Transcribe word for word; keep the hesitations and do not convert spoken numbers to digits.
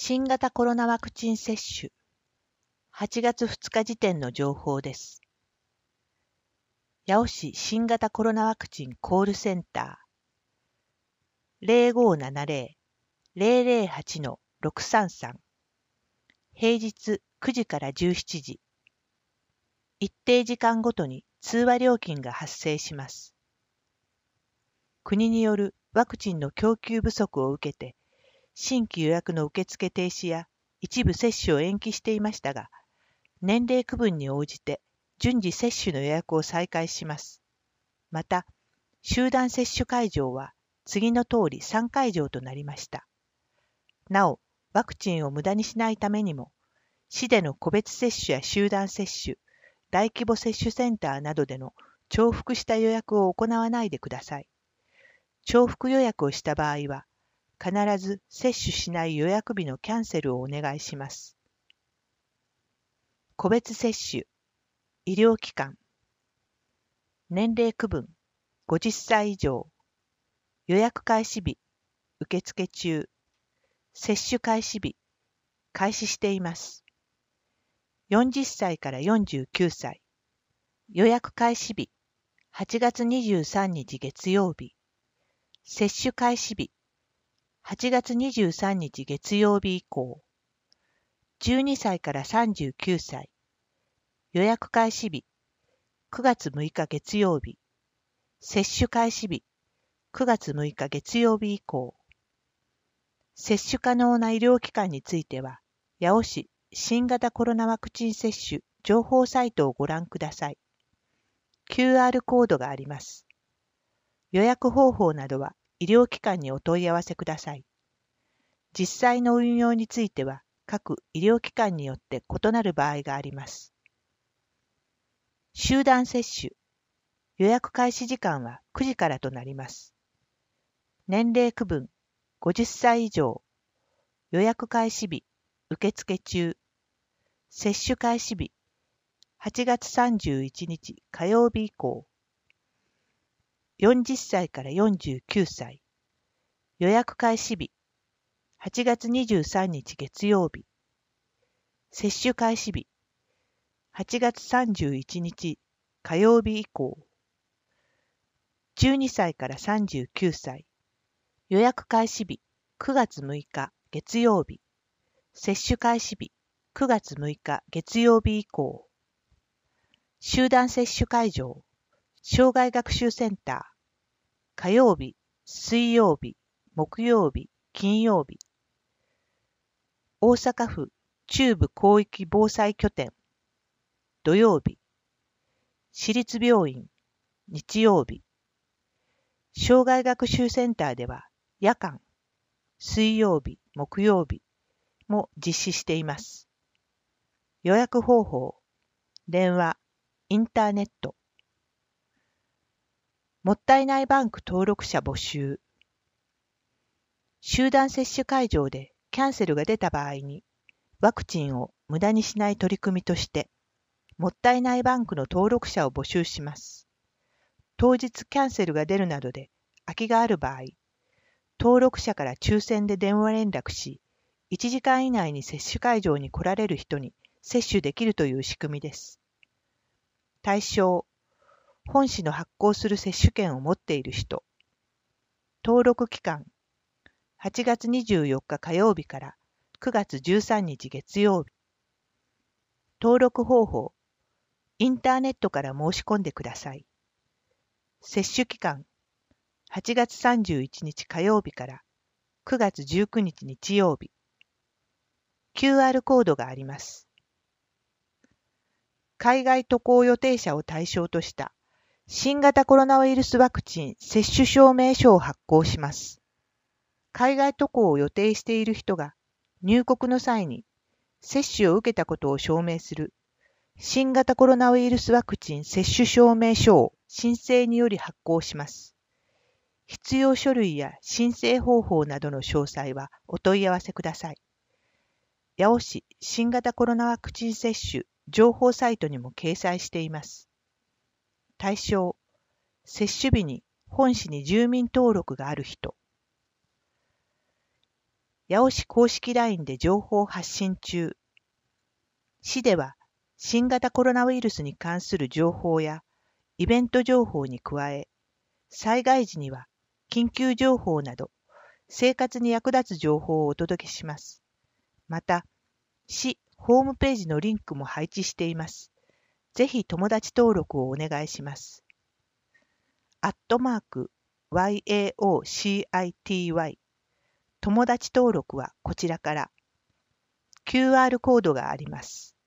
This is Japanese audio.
新型コロナワクチン接種、はちがつふつか時点の情報です。八尾市新型コロナワクチンコールセンター ゼロごーななゼロ ゼロゼロはち ろくさんさん、平日くじからじゅうしちじ、一定時間ごとに通話料金が発生します。国によるワクチンの供給不足を受けて、新規予約の受付停止や一部接種を延期していましたが、年齢区分に応じて順次接種の予約を再開します。また、集団接種会場は次の通りさんかいじょうとなりました。なお、ワクチンを無駄にしないためにも、市での個別接種や集団接種、大規模接種センターなどでの重複した予約を行わないでください。重複予約をした場合は、必ず接種しない予約日のキャンセルをお願いします。個別接種、医療機関、年齢区分、ごじゅっさい以上、予約開始日、受付中、接種開始日、開始しています。よんじゅっさいからよんじゅうきゅうさい、予約開始日、はちがつにじゅうさんにち月曜日、接種開始日、はちがつにじゅうさんにち月曜日以降、じゅうにさいからさんじゅうきゅうさい、予約開始日、くがつむいか月曜日、接種開始日、くがつむいか月曜日以降、接種可能な医療機関については、八尾市新型コロナワクチン接種情報サイトをご覧ください。キューアール コードがあります。予約方法などは医療機関にお問い合わせください。実際の運用については各医療機関によって異なる場合があります。集団接種、予約開始時間はくじからとなります。年齢区分、ごじゅっさい以上、予約開始日、受付中、接種開始日、はちがつさんじゅういちにち火曜日以降、よんじゅっさいからよんじゅうきゅうさい、予約開始日、はちがつにじゅうさんにち月曜日、接種開始日、はちがつさんじゅういちにち火曜日以降、じゅうにさいからさんじゅうきゅうさい、予約開始日、くがつむいか月曜日、接種開始日、くがつむいか月曜日以降、集団接種会場、障害学習センター、火曜日、水曜日、木曜日、金曜日、大阪府中部広域防災拠点、土曜日、市立病院、日曜日、障害学習センターでは夜間、水曜日、木曜日も実施しています。予約方法、電話、インターネット。もったいないバンク登録者募集。集団接種会場でキャンセルが出た場合に、ワクチンを無駄にしない取り組みとして、もったいないバンクの登録者を募集します。当日キャンセルが出るなどで空きがある場合、登録者から抽選で電話連絡し、いちじかん以内に接種会場に来られる人に接種できるという仕組みです。対象、本市の発行する接種券を持っている人。登録期間、はちがつにじゅうよっか火曜日からくがつじゅうさんにち月曜日。登録方法、インターネットから申し込んでください。接種期間、はちがつさんじゅういちにち火曜日からくがつじゅうくにち日曜日。キューアール コードがあります。海外渡航予定者を対象とした新型コロナウイルスワクチン接種証明書を発行します。海外渡航を予定している人が入国の際に接種を受けたことを証明する新型コロナウイルスワクチン接種証明書を申請により発行します。必要書類や申請方法などの詳細はお問い合わせください。八尾市新型コロナワクチン接種情報サイトにも掲載しています。対象、接種日に本市に住民登録がある人。 八尾市公式 ライン で情報発信中。市では、新型コロナウイルスに関する情報やイベント情報に加え、災害時には緊急情報など生活に役立つ情報をお届けします。また、市ホームページのリンクも配置しています。ぜひ友達登録をお願いします。アットマーク ワイエーオーシーアイティーワイ 友達登録はこちらから キューアール コードがあります。